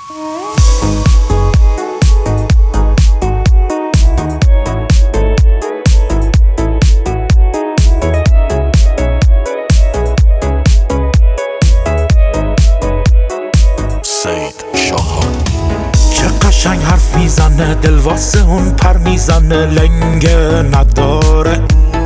چه قشنگ حرف میزنه، دل واسه اون پر میزنه، لنگه نداره.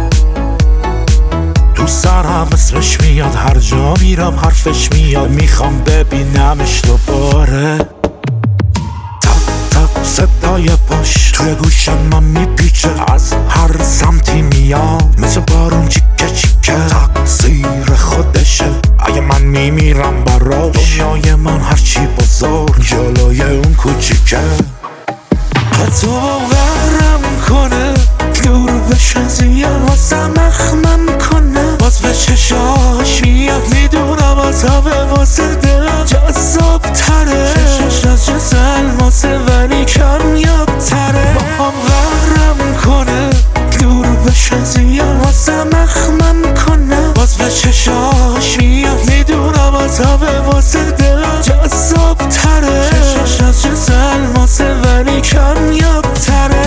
تو سرم اسمش میاد، هر جا میرم حرفش میاد، میخوام ببینمش دوباره. تق تق صدای پاش توی گوشم من میپیچه، از هر سمتی میاد مثل بارون چیکه چیکه. تقصیر خودشه اگه من میمیرم براش، دنیای من هرچی بزرگ جلوی اون کوچیکه. حتی قهرم کنه دور بشه، زیاد واسم اخمم کنه، باز به چشاش میاد، میدونم عذابه واسه دلم جذاب تره. چشاش از جز الماسه ولی کمیاب تره. با هم قهرم کنه دور بشه، زیاد واسم اخمم کنه، باز به چشاش میاد، میدونم عذابه واسه دلم جذاب تره. چشاش از جز الماسه ولی کمیاب تره.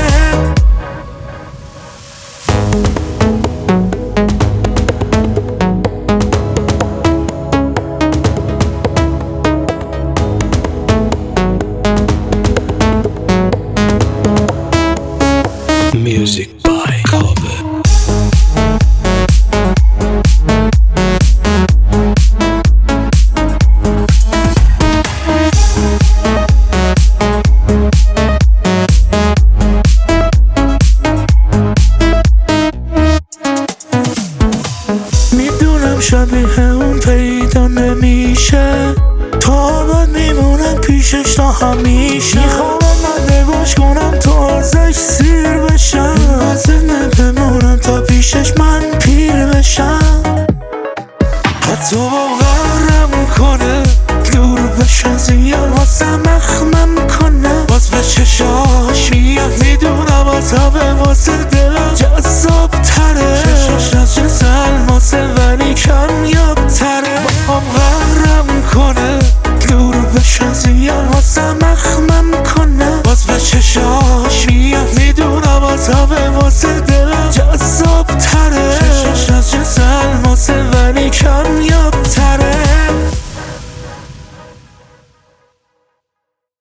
Music by Cover. میدونم شبیه اون پیدا نمیشه، تا بعد میمونم پیشش تا همیشه. میخوام من نگاش کنم تا ازش سیر بشم، واسه بمونم تا پیشش من پیر بشم. حتی با قهرم کنه دور بشه، زیاد واسم اخمم کنه، باز به چشاش میاد، میدونم عذابه واسه دلم جذاب